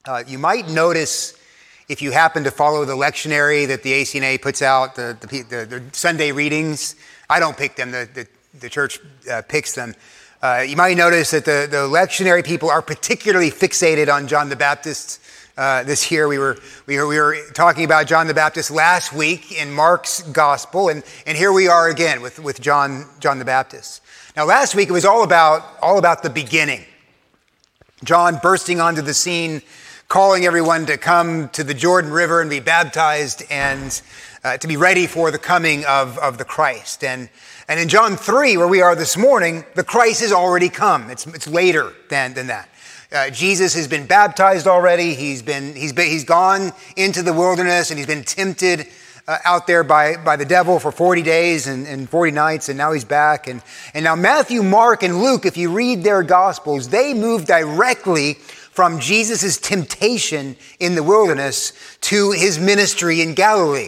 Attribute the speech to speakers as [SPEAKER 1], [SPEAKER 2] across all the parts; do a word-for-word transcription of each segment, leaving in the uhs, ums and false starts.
[SPEAKER 1] Uh, you might notice, if you happen to follow the lectionary that the A C N A puts out, the, the, the, the Sunday readings, I don't pick them, the, the, the church uh, picks them. Uh, you might notice that the, the lectionary people are particularly fixated on John the Baptist. Uh, this year we were, we were we were talking about John the Baptist last week in Mark's gospel, and, and here we are again with, with John John the Baptist. Now last week it was all about all about the beginning. John bursting onto the scene, calling everyone to come to the Jordan River and be baptized and uh, to be ready for the coming of, of the Christ. And and in John three, where we are this morning, the Christ has already come. It's it's later than than that. Uh, Jesus has been baptized already. He's been he's been he's gone into the wilderness and he's been tempted uh, out there by by the devil for forty days and, and forty nights, and now he's back. And and now Matthew, Mark, and Luke, if you read their gospels, they move directly from Jesus' temptation in the wilderness to his ministry in Galilee.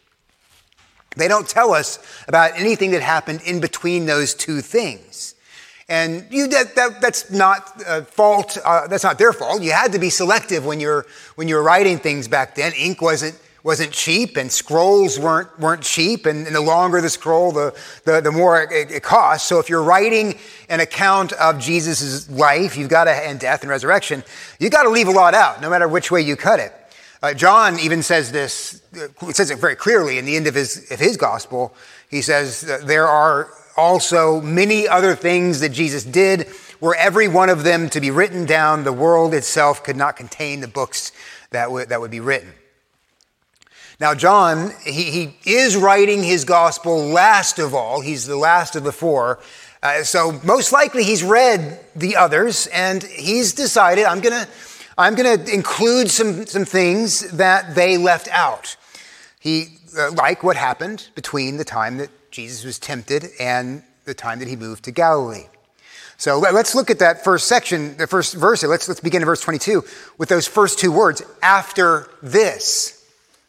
[SPEAKER 1] They don't tell us about anything that happened in between those two things. And you, that, that, that's not uh, fault. Uh, that's not their fault. You had to be selective when you're when you were writing things back then. Ink wasn't wasn't cheap, and scrolls weren't weren't cheap. And, and the longer the scroll, the the, the more it, it costs. So if you're writing an account of Jesus' life, you've got to and death and resurrection, you got to leave a lot out, no matter which way you cut it. Uh, John even says this. It says it very clearly in the end of his of his gospel. He says that there are also many other things that Jesus did, were every one of them to be written down, the world itself could not contain the books that would that would be written. Now, John, he, he is writing his gospel last of all. He's the last of the four. Uh, so most likely he's read the others, and he's decided, I'm gonna I'm gonna include some, some things that they left out. He uh, like what happened between the time that Jesus was tempted and the time that he moved to Galilee. So let's look at that first section, the first verse. Let's, let's begin in verse twenty-two with those first two words, after this.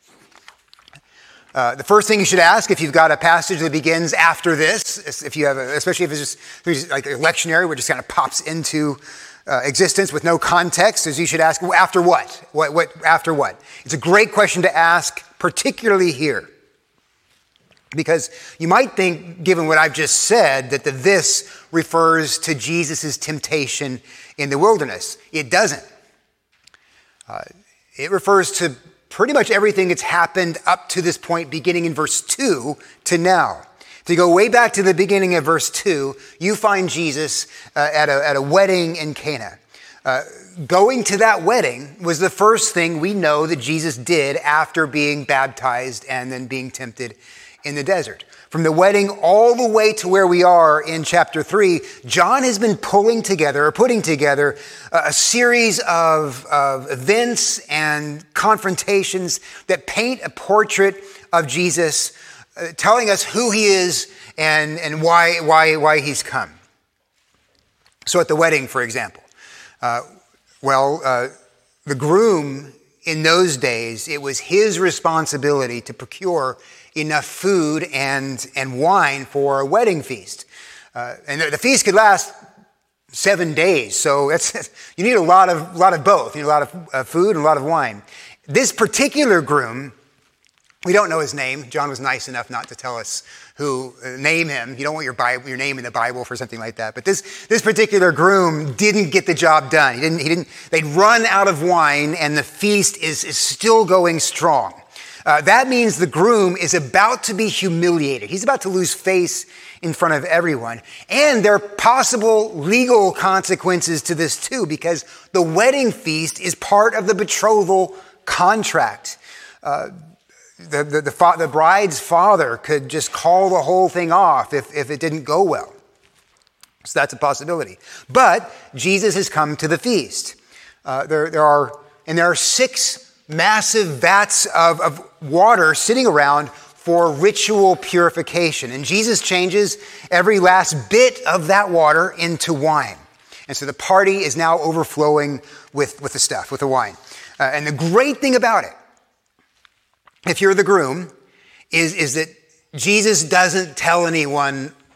[SPEAKER 1] Uh, the first thing you should ask if you've got a passage that begins after this, if you have, a, especially if it's just like a lectionary where it just kind of pops into uh, existence with no context, is you should ask, well, after what? What, what? After what? It's a great question to ask, particularly here. Because you might think, given what I've just said, that the this refers to Jesus' temptation in the wilderness. It doesn't. Uh, it refers to pretty much everything that's happened up to this point, beginning in verse two to now. If you go way back to the beginning of verse two, you find Jesus uh, at, a, at a wedding in Cana. Uh, going to that wedding was the first thing we know that Jesus did after being baptized and then being tempted in the desert. From the wedding all the way to where we are in chapter three, John has been pulling together or putting together a series of, of events and confrontations that paint a portrait of Jesus, uh, telling us who he is and, and why, why, why he's come. So at the wedding, for example, uh, well, uh, the groom in those days, it was his responsibility to procure enough food and, and wine for a wedding feast. Uh, and the, the feast could last seven days. So that's, you need a lot of, lot of both. You need a lot of uh, food and a lot of wine. This particular groom, we don't know his name. John was nice enough not to tell us who, uh, name him. You don't want your Bible, your name in the Bible for something like that. But this, this particular groom didn't get the job done. He didn't, he didn't, they'd run out of wine and the feast is, is still going strong. Uh, that means the groom is about to be humiliated. He's about to lose face in front of everyone. And there are possible legal consequences to this too, because the wedding feast is part of the betrothal contract. Uh, the, the, the, fa- the bride's father could just call the whole thing off if, if it didn't go well. So that's a possibility. But Jesus has come to the feast. Uh, there, there are, and there are six massive vats of, of water sitting around for ritual purification. And Jesus changes every last bit of that water into wine. And so the party is now overflowing with, with the stuff, with the wine. Uh, and the great thing about it, if you're the groom, is, is that Jesus doesn't tell anyone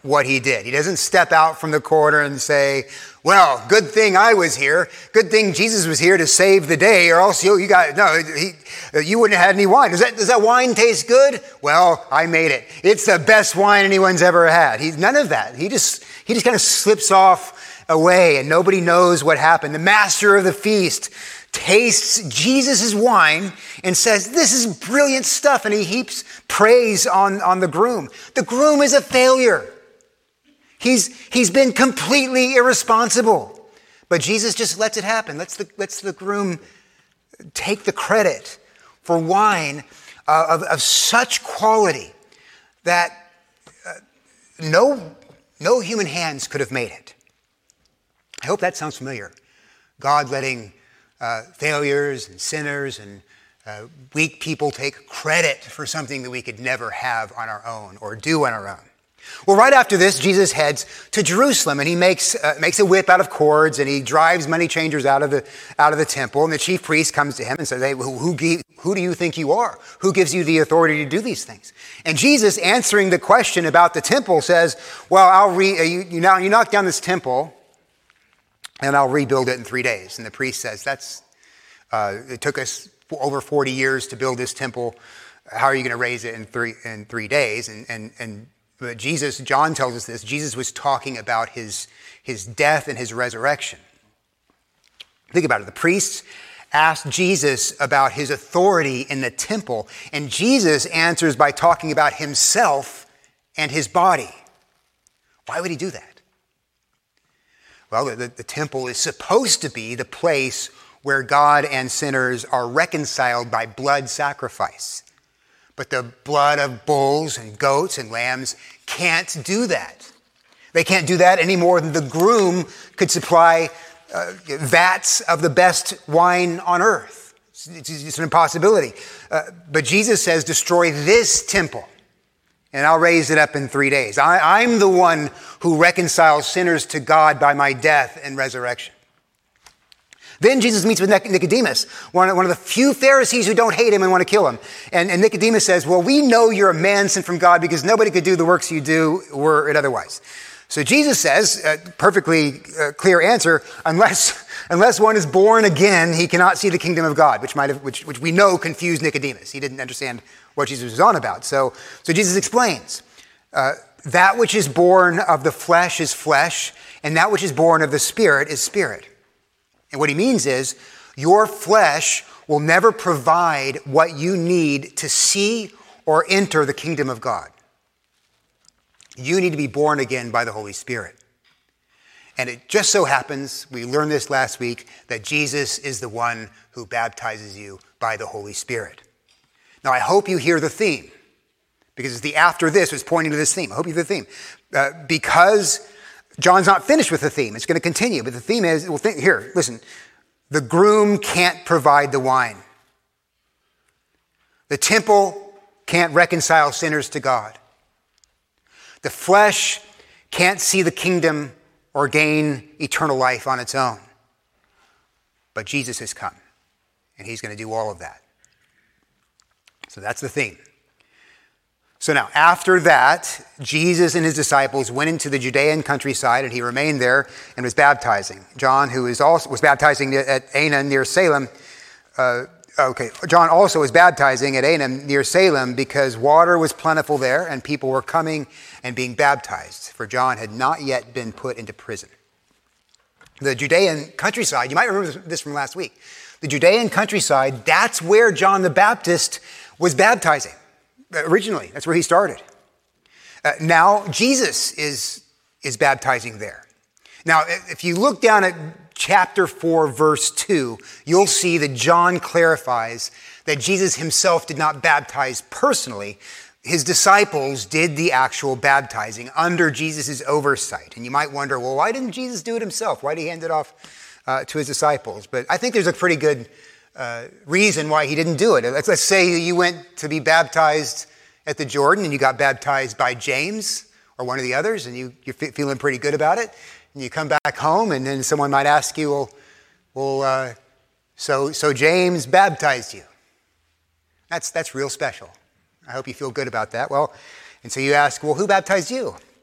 [SPEAKER 1] what he did. He doesn't step out from the corner and say, well, good thing I was here. Good thing Jesus was here to save the day, or else you, you got, no, he, you wouldn't have had any wine. Does that, does that wine taste good? Well, I made it. It's the best wine anyone's ever had. He's none of that. He just, he just kind of slips off away and nobody knows what happened. The master of the feast tastes Jesus' wine and says, this is brilliant stuff. And he heaps praise on, on the groom. The groom is a failure. He's, he's been completely irresponsible. But Jesus just lets it happen. Lets the, lets the groom take the credit for wine uh, of, of such quality that uh, no, no human hands could have made it. I hope that sounds familiar. God letting uh, failures and sinners and uh, weak people take credit for something that we could never have on our own or do on our own. Well, right after this, Jesus heads to Jerusalem, and he makes uh, makes a whip out of cords, and he drives money changers out of the out of the temple. And the chief priest comes to him and says, "Hey, who who, who do you think you are? Who gives you the authority to do these things?" And Jesus, answering the question about the temple, says, "Well, I'll re uh, you, you now you knock down this temple, and I'll rebuild it in three days." And the priest says, "That's uh, it took us over forty years to build this temple. How are you going to raise it in three in three days?" And and and But Jesus, John tells us this, Jesus was talking about his, his death and his resurrection. Think about it. The priests asked Jesus about his authority in the temple, and Jesus answers by talking about himself and his body. Why would he do that? Well, the, the temple is supposed to be the place where God and sinners are reconciled by blood sacrifice. But the blood of bulls and goats and lambs can't do that. They can't do that any more than the groom could supply uh, vats of the best wine on earth. It's, it's an impossibility. Uh, but Jesus says, destroy this temple, and I'll raise it up in three days. I, I'm the one who reconciles sinners to God by my death and resurrection. Then Jesus meets with Nicodemus, one of the few Pharisees who don't hate him and want to kill him. And, and Nicodemus says, well, we know you're a man sent from God because nobody could do the works you do were it otherwise. So Jesus says, a perfectly uh, clear answer, unless, unless one is born again, he cannot see the kingdom of God, which might have, which, which we know confused Nicodemus. He didn't understand what Jesus was on about. So, so Jesus explains, uh, that which is born of the flesh is flesh, and that which is born of the spirit is spirit. And what he means is your flesh will never provide what you need to see or enter the kingdom of God. You need to be born again by the Holy Spirit. And it just so happens, we learned this last week, that Jesus is the one who baptizes you by the Holy Spirit. Now, I hope you hear the theme, because it's the after this was pointing to this theme. I hope you hear the theme. Uh, because John's not finished with the theme. It's going to continue. But the theme is, well, think, here, listen. The groom can't provide the wine. The temple can't reconcile sinners to God. The flesh can't see the kingdom or gain eternal life on its own. But Jesus has come, and he's going to do all of that. So that's the theme. So now, after that, Jesus and his disciples went into the Judean countryside, and he remained there and was baptizing. John, who is also was baptizing at Aenon near Salem, uh, okay, John also was baptizing at Aenon near Salem because water was plentiful there, and people were coming and being baptized, for John had not yet been put into prison. The Judean countryside, you might remember this from last week. The Judean countryside, that's where John the Baptist was baptizing. Originally, that's where he started. Uh, now, Jesus is, is baptizing there. Now, if you look down at chapter four, verse two, you'll see that John clarifies that Jesus himself did not baptize personally. His disciples did the actual baptizing under Jesus' oversight. And you might wonder, well, why didn't Jesus do it himself? Why did he hand it off uh, to his disciples? But I think there's a pretty good Uh, reason why he didn't do it. Let's, let's say you went to be baptized at the Jordan and you got baptized by James or one of the others, and you, you're f- feeling pretty good about it. And you come back home, and then someone might ask you, well, well uh, so, so James baptized you. That's, that's real special. I hope you feel good about that. Well, and so you ask, well, who baptized you?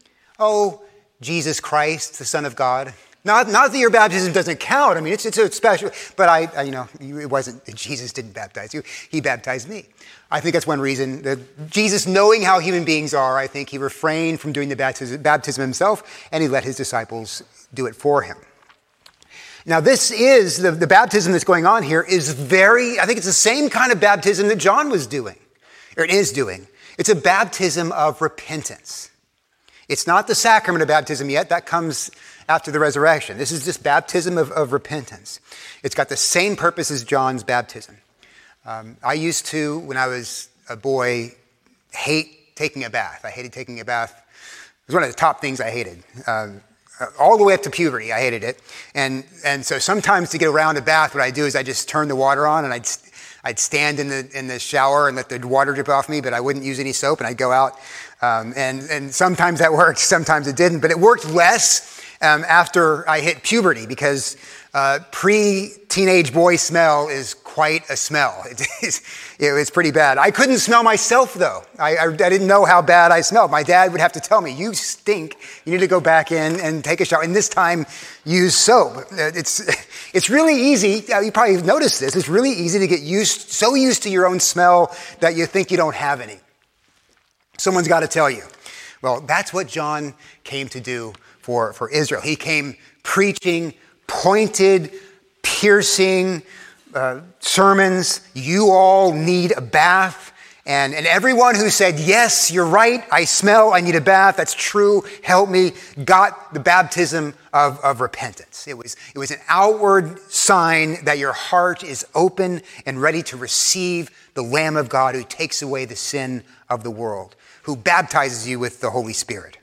[SPEAKER 1] oh, Jesus Christ, the Son of God. Not, not that your baptism doesn't count. I mean, it's, it's a special, but I, I, you know, it wasn't, Jesus didn't baptize you. He baptized me. I think that's one reason that Jesus, knowing how human beings are, I think he refrained from doing the baptism, baptism himself, and he let his disciples do it for him. Now, this is, the, the baptism that's going on here is very, I think it's the same kind of baptism that John was doing, or it is doing. It's a baptism of repentance. It's not the sacrament of baptism yet. That comes after the resurrection. This is just baptism of, of repentance. It's got the same purpose as John's baptism. Um, I used to, when I was a boy, hate taking a bath. I hated taking a bath. It was one of the top things I hated. Um, all the way up to puberty, I hated it. And and so sometimes to get around a bath, what I do is I just turn the water on and I'd I'd stand in the in the shower and let the water drip off me, but I wouldn't use any soap, and I'd go out. Um, and and sometimes that worked, sometimes it didn't. But it worked less um, after I hit puberty, because uh, pre-teenage boy smell is quite a smell. It is, it was pretty bad. I couldn't smell myself, though. I, I, I didn't know how bad I smelled. My dad would have to tell me, you stink. You need to go back in and take a shower. And this time, use soap. It's it's really easy. You probably noticed this. It's really easy to get used, so used to your own smell that you think you don't have any. Someone's got to tell you. Well, that's what John came to do for, for Israel. He came preaching pointed, piercing uh, sermons. You all need a bath. And, and everyone who said, yes, you're right, I smell, I need a bath, that's true, help me, got the baptism of, of repentance. It was, it was an outward sign that your heart is open and ready to receive the Lamb of God who takes away the sin of the world, who baptizes you with the Holy Spirit.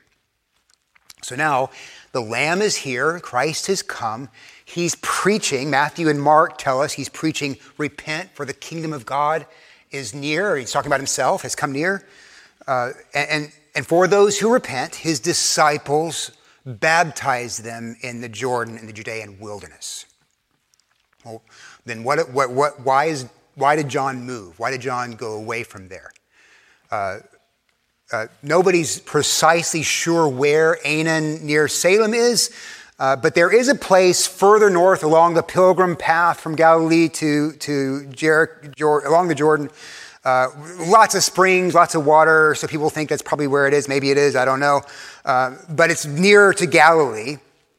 [SPEAKER 1] So now, the Lamb is here, Christ has come, he's preaching, Matthew and Mark tell us, he's preaching, repent, for the kingdom of God is near. He's talking about himself, has come near. Uh, and, and for those who repent, his disciples baptize them in the Jordan, in the Judean wilderness. Well, then what, what, what, why, is, why did John move? Why did John go away from there? Uh, uh, nobody's precisely sure where Aenon near Salem is, uh, but there is a place further north along the pilgrim path from Galilee to, to Jericho, along the Jordan. Uh, lots of springs, lots of water, so people think that's probably where it is. Maybe it is, I don't know. Uh, but it's near to Galilee.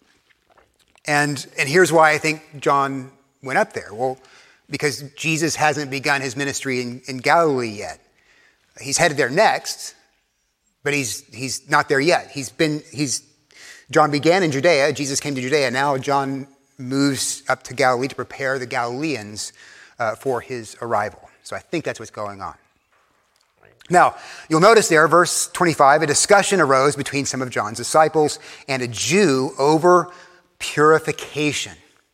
[SPEAKER 1] And, and here's why I think John went up there. Well, because Jesus hasn't begun his ministry in, in Galilee yet. He's headed there next, but he's he's not there yet. He's been he's John began in Judea. Jesus came to Judea. Now John moves up to Galilee to prepare the Galileans uh, for his arrival. So I think that's what's going on. Now, you'll notice there, verse twenty-five, a discussion arose between some of John's disciples and a Jew over purification.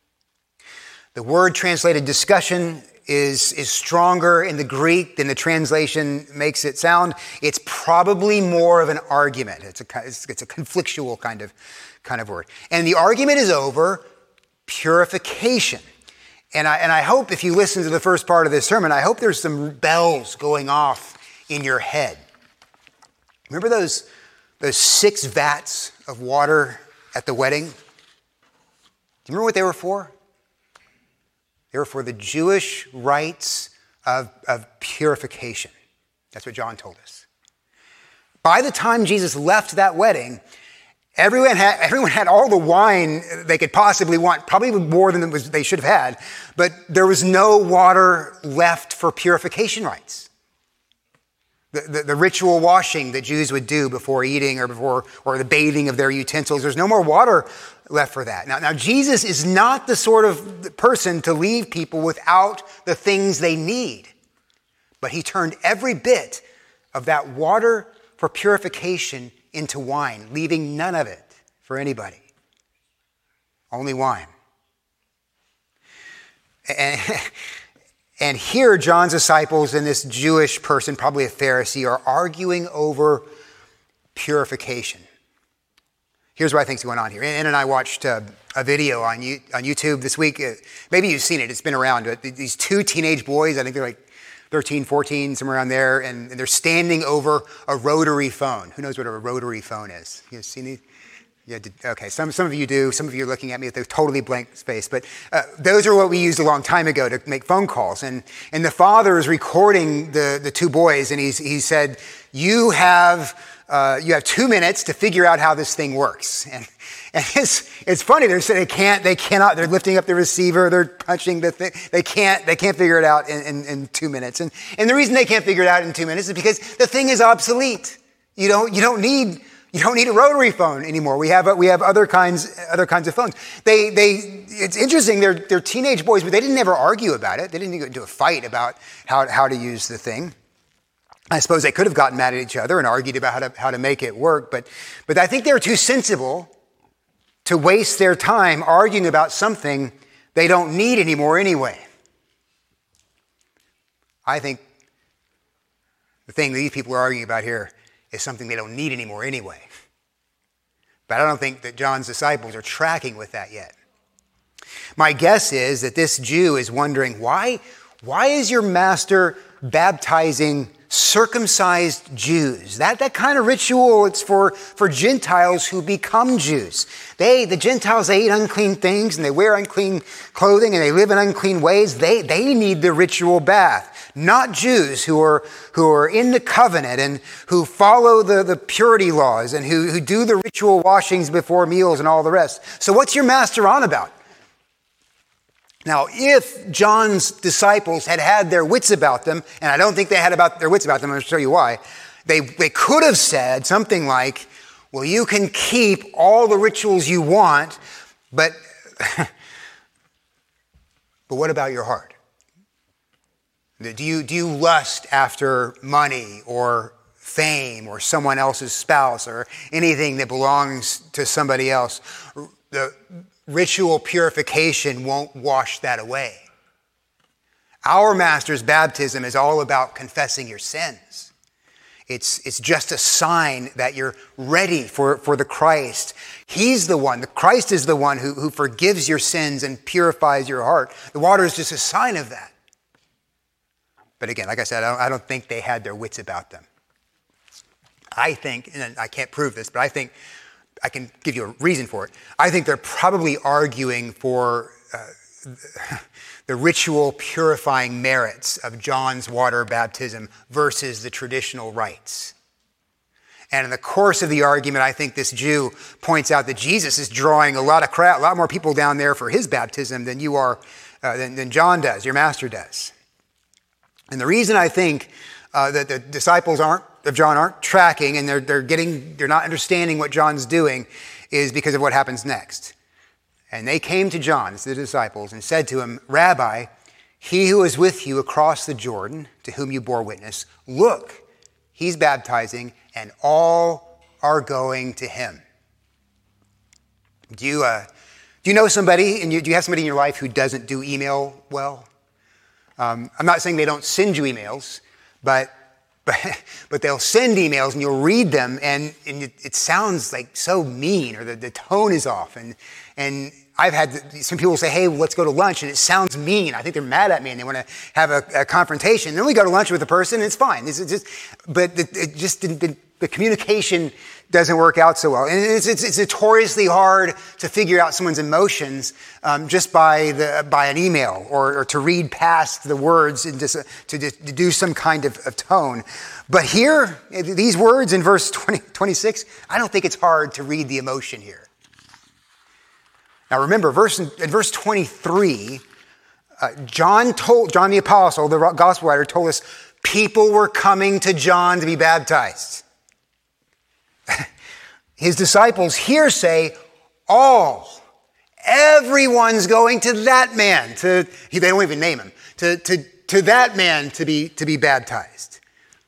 [SPEAKER 1] The word translated discussion is, is stronger in the Greek than the translation makes it sound. It's probably more of an argument. It's a, it's, it's a conflictual kind of, kind of word. And the argument is over purification. And I, and I hope if you listen to the first part of this sermon, I hope there's some bells going off in your head. Remember those, those six vats of water at the wedding? Do you remember what they were for? They were for the Jewish rites of, of purification. That's what John told us. By the time Jesus left that wedding, everyone had, everyone had all the wine they could possibly want, probably more than they should have had, but there was no water left for purification rites. The, the, the ritual washing that Jews would do before eating or before or the bathing of their utensils, there's no more water left for that. Now, now Jesus is not the sort of person to leave people without the things they need, but he turned every bit of that water for purification into wine, leaving none of it for anybody. Only wine. And, and here John's disciples and this Jewish person, probably a Pharisee, are arguing over purification. Here's what I think's going on here. Ann and I watched uh, a video on on YouTube this week. Uh, maybe you've seen it. It's been around. But these two teenage boys, I think they're like, thirteen, fourteen, somewhere around there, and, and they're standing over a rotary phone. Who knows what a rotary phone is? You guys seen it? Yeah, did, okay, some, some of you do. Some of you are looking at me with a totally blank space. But uh, those are what we used a long time ago to make phone calls. And, and the father is recording the, the two boys, and he's, he said, you have, uh, you have two minutes to figure out how this thing works. And, and it's, it's funny, they're saying they can't, they cannot, they're lifting up the receiver, they're punching the thing, they can't, they can't figure it out in, in, in two minutes. And, and the reason they can't figure it out in two minutes is because the thing is obsolete. You don't, you don't need... You don't need a rotary phone anymore. We have we have other kinds other kinds of phones. They they it's interesting. They're they're teenage boys, but they didn't ever argue about it. They didn't get into a fight about how how to use the thing. I suppose they could have gotten mad at each other and argued about how to how to make it work. But but I think they're too sensible to waste their time arguing about something they don't need anymore anyway. I think the thing these people are arguing about here is something they don't need anymore anyway. But I don't think that John's disciples are tracking with that yet. My guess is that this Jew is wondering, why, why is your master baptizing circumcised Jews? That, that kind of ritual, it's for, for Gentiles who become Jews. They, the Gentiles, they eat unclean things and they wear unclean clothing and they live in unclean ways. They, they need the ritual bath. Not Jews who are who are in the covenant and who follow the, the purity laws and who, who do the ritual washings before meals and all the rest. So what's your master on about? Now, if John's disciples had had their wits about them, and I don't think they had about their wits about them, I'm going to show you why, they, they could have said something like, well, you can keep all the rituals you want, but, but what about your heart? Do you, do you lust after money or fame or someone else's spouse or anything that belongs to somebody else? The ritual purification won't wash that away. Our master's baptism is all about confessing your sins. It's, it's just a sign that you're ready for, for the Christ. He's the one, the Christ is the one who, who forgives your sins and purifies your heart. The water is just a sign of that. But again, like I said, I don't, I don't think they had their wits about them. I think, and I can't prove this, but I think I can give you a reason for it. I think they're probably arguing for uh, the ritual purifying merits of John's water baptism versus the traditional rites. And in the course of the argument, I think this Jew points out that Jesus is drawing a lot of crowd, a lot more people down there for his baptism than you are, uh, than, than John does, your master does. And the reason I think uh, that the disciples aren't of John aren't tracking and they're they're getting they're not understanding what John's doing is because of what happens next. And they came to John, it's the disciples, and said to him, Rabbi, he who is with you across the Jordan, to whom you bore witness, look, he's baptizing, and all are going to him. Do you uh, do you know somebody, and you, do you have somebody in your life who doesn't do email well? Um, I'm not saying they don't send you emails, but but but they'll send emails and you'll read them and, and it, it sounds like so mean or the, the tone is off. And and I've had some people say, hey, let's go to lunch, and it sounds mean. I think they're mad at me and they want to have a, a confrontation. And then we go to lunch with the person and it's fine. It's just, but it, it just didn't, the, the communication doesn't work out so well. And it's, it's, it's notoriously hard to figure out someone's emotions um, just by the by an email or, or to read past the words and just, uh, to, to do some kind of, of tone. But here, these words in verse twenty, twenty-six, I don't think it's hard to read the emotion here. Now remember, verse in verse twenty-three, uh, John told John the apostle, the gospel writer, told us people were coming to John to be baptized. His disciples here say, all, everyone's going to that man. To they don't even name him. To to to that man to be to be baptized.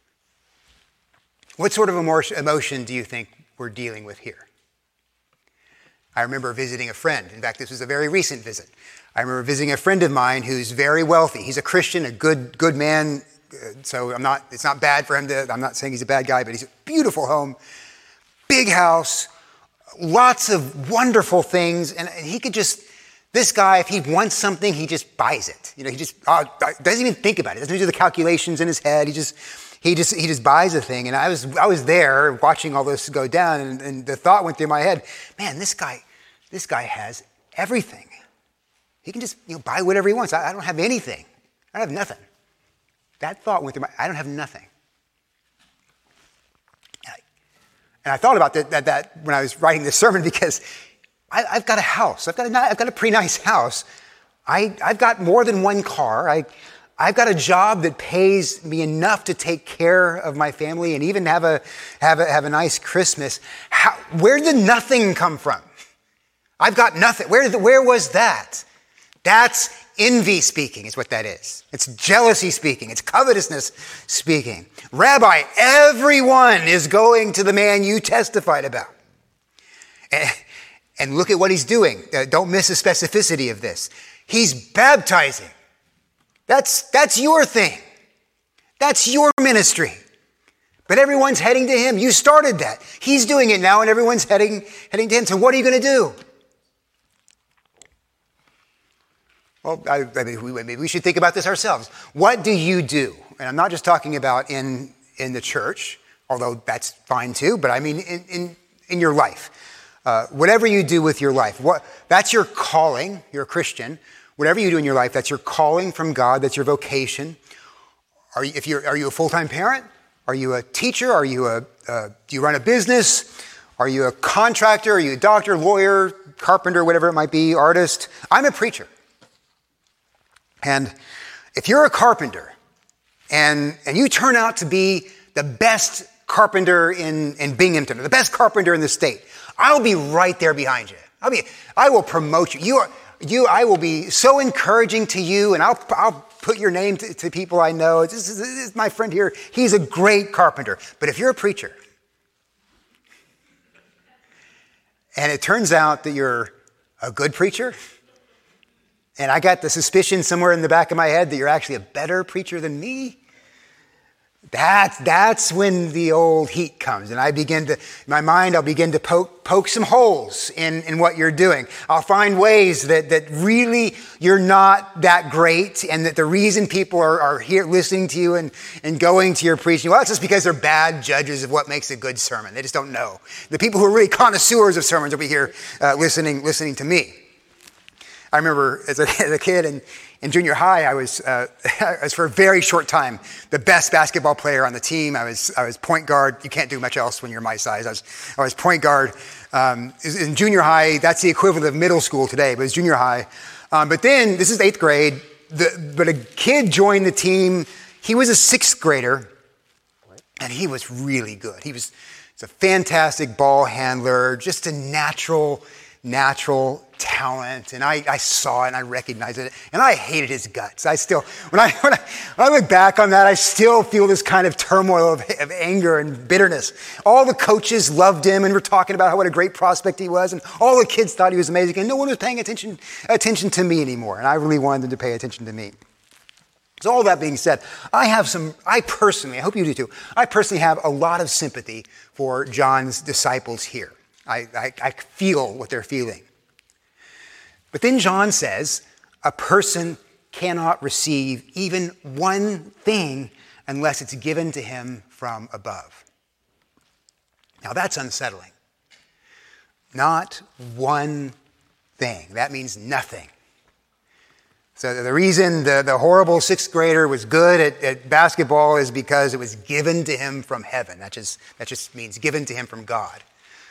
[SPEAKER 1] What sort of emotion do you think we're dealing with here? I remember visiting a friend. In fact, this was a very recent visit. I remember visiting a friend of mine who's very wealthy. He's a Christian, a good good man. So I'm not. It's not bad for him to. I'm not saying he's a bad guy, but he's a beautiful home, big house, lots of wonderful things, and he could just This guy, if he wants something, he just buys it. You know, he just uh, doesn't even think about it. Doesn't do the calculations in his head. He just, he just, he just buys a thing. And I was, I was there watching all this go down, and, and the thought went through my head, man, this guy, this guy has everything. He can just, you know, buy whatever he wants. I, I don't have anything. I don't have nothing. That thought went through my, I don't have nothing. And I, and I thought about that, that, that when I was writing this sermon, because I, I've got a house. I've got a, I've got a pretty nice house. I, I've got more than one car. I, I've got a job that pays me enough to take care of my family and even have a, have a, have a nice Christmas. How, where did the nothing come from? I've got nothing. Where, did, where was that? That's envy speaking is what that is. It's jealousy speaking. It's covetousness speaking. Rabbi, everyone is going to the man you testified about. And, and look at what he's doing. Uh, don't miss the specificity of this. He's baptizing. That's, that's your thing. That's your ministry. But everyone's heading to him. You started that. He's doing it now, and everyone's heading, heading to him. So what are you going to do? Well, I, I mean, we, maybe we should think about this ourselves. What do you do? And I'm not just talking about in, in the church, although that's fine too, but I mean in, in, in your life. Uh, whatever you do with your life, what, that's your calling. You're a Christian. Whatever you do in your life, that's your calling from God. That's your vocation. Are you, if you're, are you a full-time parent? Are you a teacher? Are you a, uh, do you run a business? Are you a contractor? Are you a doctor, lawyer, carpenter, whatever it might be, artist? I'm a preacher. And if you're a carpenter and, and you turn out to be the best carpenter in, in Binghamton, or the best carpenter in the state, I'll be right there behind you. I'll be, I will promote you. You are, you, I will be so encouraging to you, and I'll, I'll put your name to, to people I know. This is, this is my friend here. He's a great carpenter. But if you're a preacher, and it turns out that you're a good preacher, and I got the suspicion somewhere in the back of my head that you're actually a better preacher than me, That's, that's when the old heat comes. And I begin to, in my mind, I'll begin to poke, poke some holes in, in what you're doing. I'll find ways that, that really you're not that great, and that the reason people are, are here listening to you and, and going to your preaching, well, it's just because they're bad judges of what makes a good sermon. They just don't know. The people who are really connoisseurs of sermons will be here uh, listening, listening to me. I remember as a, as a kid in, in junior high, I was, uh, I was for a very short time the best basketball player on the team. I was I was point guard. You can't do much else when you're my size. I was I was point guard. Um, in junior high, that's the equivalent of middle school today, but it's junior high. Um, but then, this is eighth grade, the, but a kid joined the team. He was a sixth grader, and he was really good. He was, he was a fantastic ball handler, just a natural, natural talent, and I, I saw it and I recognized it, and I hated his guts. I still, when I, when I when I look back on that, I still feel this kind of turmoil of, of anger and bitterness. All the coaches loved him and were talking about how what a great prospect he was, and all the kids thought he was amazing, and no one was paying attention attention to me anymore, and I really wanted them to pay attention to me. So all that being said, I have some, I personally, I hope you do too, I personally have a lot of sympathy for John's disciples here. I, I, I feel what they're feeling. But then John says, a person cannot receive even one thing unless it's given to him from above. Now that's unsettling. Not one thing. That means nothing. So the reason the, the horrible sixth grader was good at, at basketball is because it was given to him from heaven. That just, that just means given to him from God.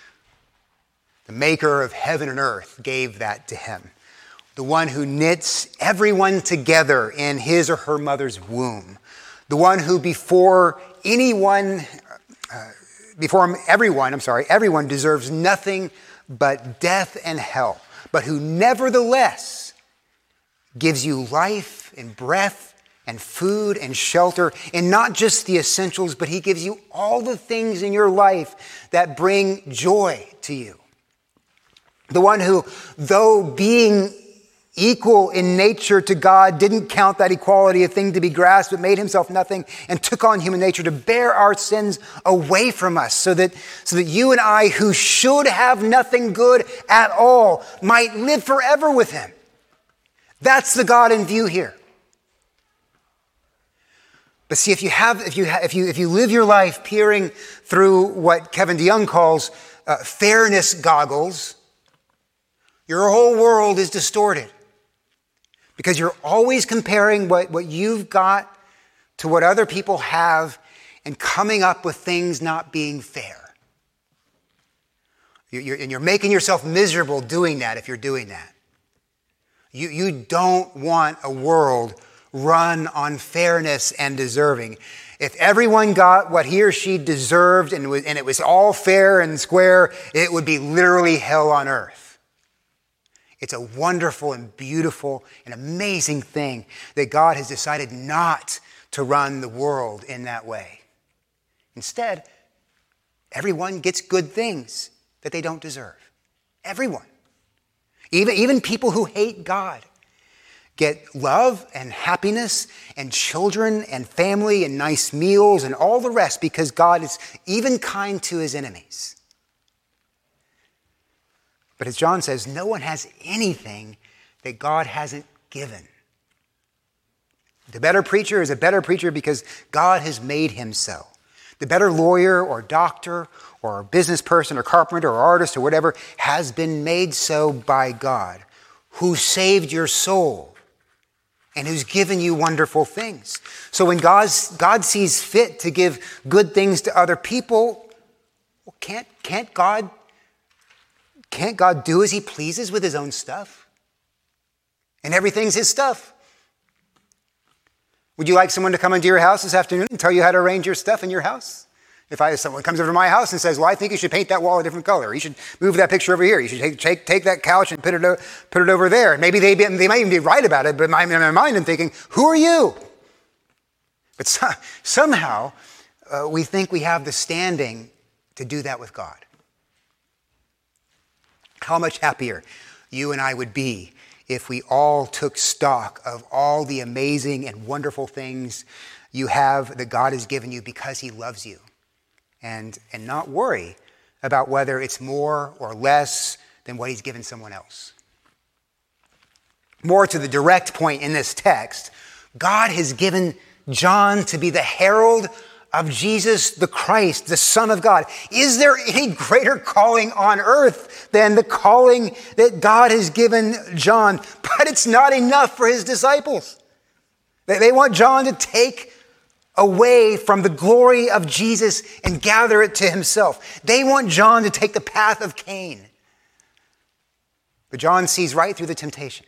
[SPEAKER 1] The maker of heaven and earth gave that to him. The one who knits everyone together in his or her mother's womb. The one who before anyone, uh, before everyone, I'm sorry, everyone deserves nothing but death and hell. But who nevertheless gives you life and breath and food and shelter, and not just the essentials, but he gives you all the things in your life that bring joy to you. The one who, though being equal in nature to God, didn't count that equality a thing to be grasped, but made himself nothing and took on human nature to bear our sins away from us, so that, so that you and I, who should have nothing good at all, might live forever with him. That's the God in view here. But see, if you have, if you ha- if you if you live your life peering through what Kevin DeYoung calls uh, fairness goggles, your whole world is distorted because you're always comparing what, what you've got to what other people have and coming up with things not being fair. You're, and you're making yourself miserable doing that if you're doing that. You, you don't want a world run on fairness and deserving. If everyone got what he or she deserved and, was, and it was all fair and square, it would be literally hell on earth. It's a wonderful and beautiful and amazing thing that God has decided not to run the world in that way. Instead, everyone gets good things that they don't deserve. Everyone. Even, even people who hate God get love and happiness and children and family and nice meals and all the rest because God is even kind to his enemies. But as John says, no one has anything that God hasn't given. The better preacher is a better preacher because God has made him so. The better lawyer or doctor or business person or carpenter or artist or whatever has been made so by God, who saved your soul and who's given you wonderful things. So when God's, God sees fit to give good things to other people, well, can't, can't God, can't God do as he pleases with his own stuff? And everything's his stuff. Would you like someone to come into your house this afternoon and tell you how to arrange your stuff in your house? If I, someone comes over to my house and says, well, I think you should paint that wall a different color. You should move that picture over here. You should take, take, take that couch and put it, put it over there. And maybe they, they might even be right about it, but in my, in my mind I'm thinking, who are you? But so, somehow uh, we think we have the standing to do that with God. How much happier you and I would be if we all took stock of all the amazing and wonderful things you have that God has given you because he loves you. And, and not worry about whether it's more or less than what he's given someone else. More to the direct point in this text, God has given John to be the herald of Jesus the Christ, the Son of God. Is there any greater calling on earth than the calling that God has given John? But it's not enough for his disciples. They want John to take away from the glory of Jesus and gather it to himself. They want John to take the path of Cain. But John sees right through the temptation.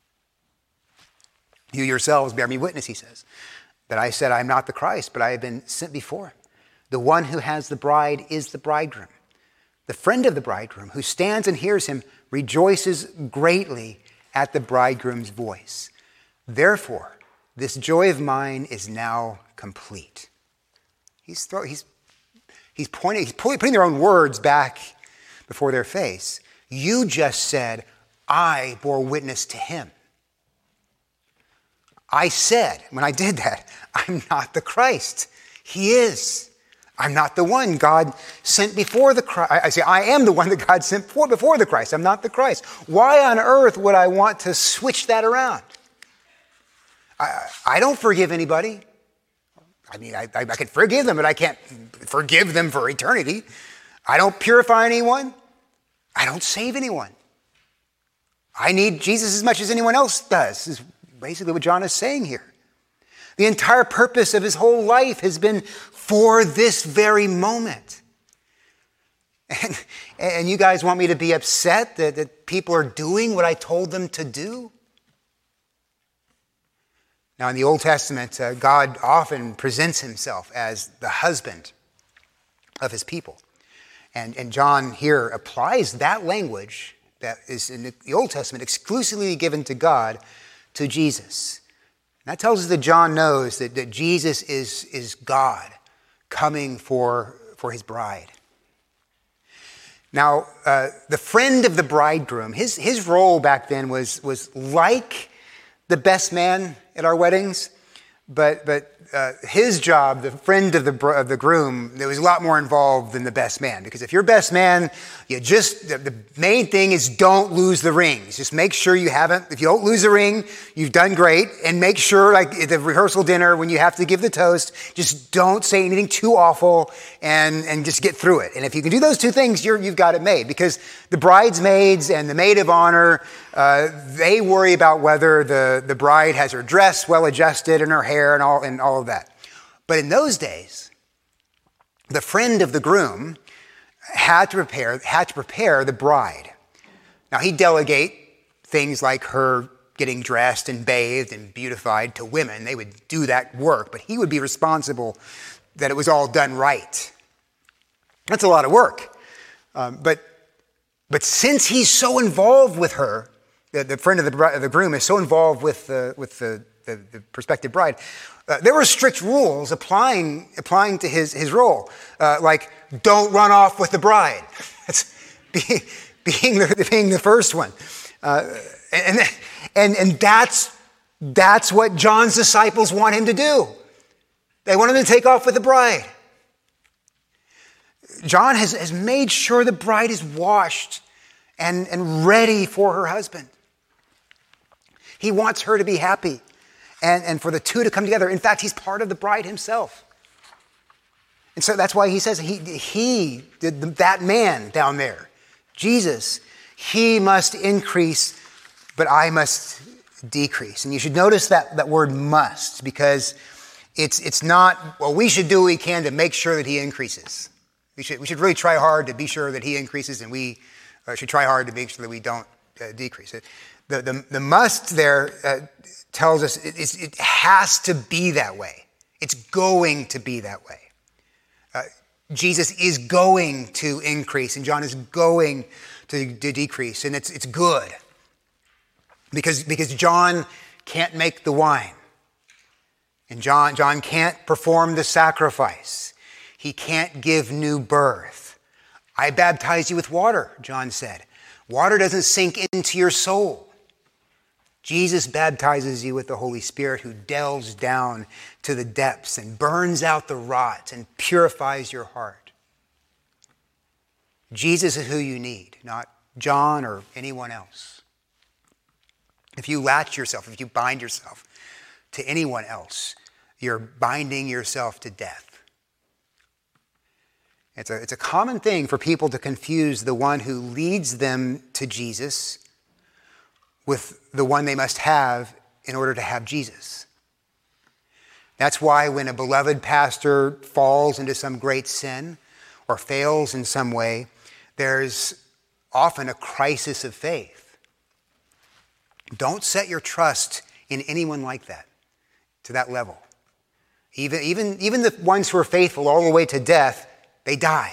[SPEAKER 1] You yourselves bear me witness, he says, that I said I am not the Christ, but I have been sent before him. The one who has the bride is the bridegroom. The friend of the bridegroom who stands and hears him rejoices greatly at the bridegroom's voice. Therefore, this joy of mine is now complete. He's, throw, he's, he's pointing, he's putting their own words back before their face. You just said, I bore witness to him. I said, when I did that, I'm not the Christ. He is. I'm not the one God sent before the Christ. I say, I am the one that God sent before, before the Christ. I'm not the Christ. Why on earth would I want to switch that around? I, I don't forgive anybody. I mean, I, I, I can forgive them, but I can't forgive them for eternity. I don't purify anyone. I don't save anyone. I need Jesus as much as anyone else does, is basically what John is saying here. The entire purpose of his whole life has been for this very moment. And, and you guys want me to be upset that, that people are doing what I told them to do? Now, in the Old Testament, uh, God often presents himself as the husband of his people. And, and John here applies that language that is in the Old Testament exclusively given to God to Jesus. And that tells us that John knows that, that Jesus is, is God coming for, for his bride. Now, uh, the friend of the bridegroom, his, his role back then was, was like the best man at our weddings, But but uh, his job, the friend of the br- of the groom, there was a lot more involved than the best man. Because if you're best man, you just the, the main thing is don't lose the rings. Just make sure you haven't. If you don't lose the ring, you've done great. And make sure, like at the rehearsal dinner, when you have to give the toast, just don't say anything too awful, and and just get through it. And if you can do those two things, you're you've got it made. Because the bridesmaids and the maid of honor, uh, they worry about whether the the bride has her dress well adjusted and her hair. And all and all of that. But in those days, the friend of the groom had to prepare had to prepare the bride. Now he'd delegate things like her getting dressed and bathed and beautified to women. They would do that work, but he would be responsible that it was all done right. That's a lot of work. Um, but but since he's so involved with her, the, the friend of the, of the groom is so involved with the with the The, the prospective bride, uh, there were strict rules applying applying to his his role, uh, like don't run off with the bride. That's being being the, being the first one, uh, and and and that's that's what John's disciples want him to do. They want him to take off with the bride. John has, has made sure the bride is washed and, and ready for her husband. He wants her to be happy. And, and for the two to come together. In fact, he's part of the bride himself. And so that's why he says he, he did that man down there, Jesus, he must increase, but I must decrease. And you should notice that, that word must, because it's, it's not, well, we should do what we can to make sure that he increases. We should, we should really try hard to be sure that he increases, and we uh, should try hard to make sure that we don't uh, decrease. It, the, the, the must there uh, tells us it, it has to be that way. It's going to be that way. Uh, Jesus is going to increase, and John is going to, to decrease, and it's it's good. Because, because John can't make the wine. And John, John can't perform the sacrifice. He can't give new birth. I baptize you with water, John said. Water doesn't sink into your soul. Jesus baptizes you with the Holy Spirit, who delves down to the depths and burns out the rot and purifies your heart. Jesus is who you need, not John or anyone else. If you latch yourself, if you bind yourself to anyone else, you're binding yourself to death. It's a, it's a common thing for people to confuse the one who leads them to Jesus with the one they must have in order to have Jesus. That's why when a beloved pastor falls into some great sin or fails in some way, there's often a crisis of faith. Don't set your trust in anyone like that, to that level. Even, even, even the ones who are faithful all the way to death, they die.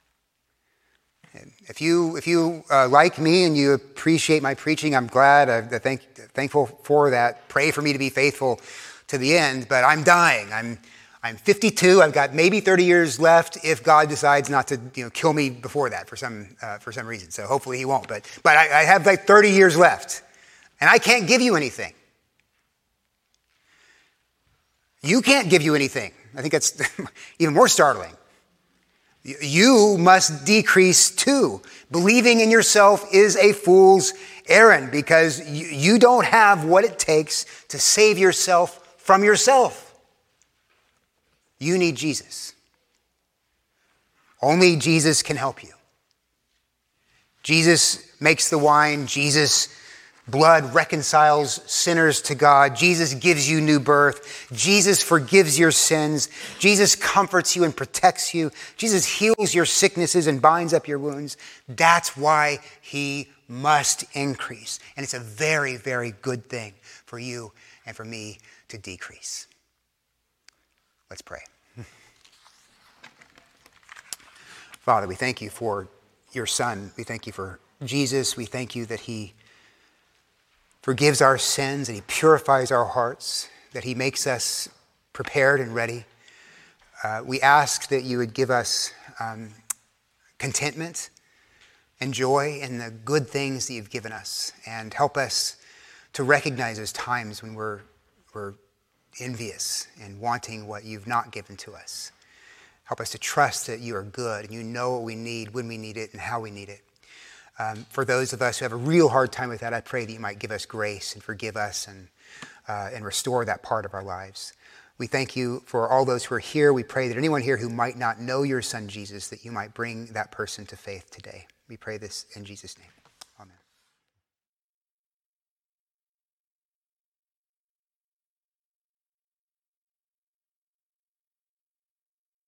[SPEAKER 1] If you, if you uh, like me and you appreciate my preaching, I'm glad. I'm thank, thankful for that. Pray for me to be faithful to the end. But I'm dying. I'm, I'm fifty-two. I've got maybe thirty years left if God decides not to, you know, kill me before that for some, uh, for some reason. So hopefully he won't. But, but I, I have like thirty years left, and I can't give you anything. You can't give you anything. I think that's even more startling. You must decrease too. Believing in yourself is a fool's errand, because you don't have what it takes to save yourself from yourself. You need Jesus. Only Jesus can help you. Jesus makes the wine. Jesus' blood reconciles sinners to God. Jesus gives you new birth. Jesus forgives your sins. Jesus comforts you and protects you. Jesus heals your sicknesses and binds up your wounds. That's why he must increase. And it's a very, very good thing for you and for me to decrease. Let's pray. Father, we thank you for your Son. We thank you for Jesus. We thank you that he forgives our sins, and he purifies our hearts, that he makes us prepared and ready. Uh, we ask that you would give us um, contentment and joy in the good things that you've given us, and help us to recognize those times when we're, we're envious and wanting what you've not given to us. Help us to trust that you are good and you know what we need, when we need it, and how we need it. Um, for those of us who have a real hard time with that, I pray that you might give us grace and forgive us and, uh, and restore that part of our lives. We thank you for all those who are here. We pray that anyone here who might not know your son Jesus, that you might bring that person to faith today. We pray this in Jesus' name.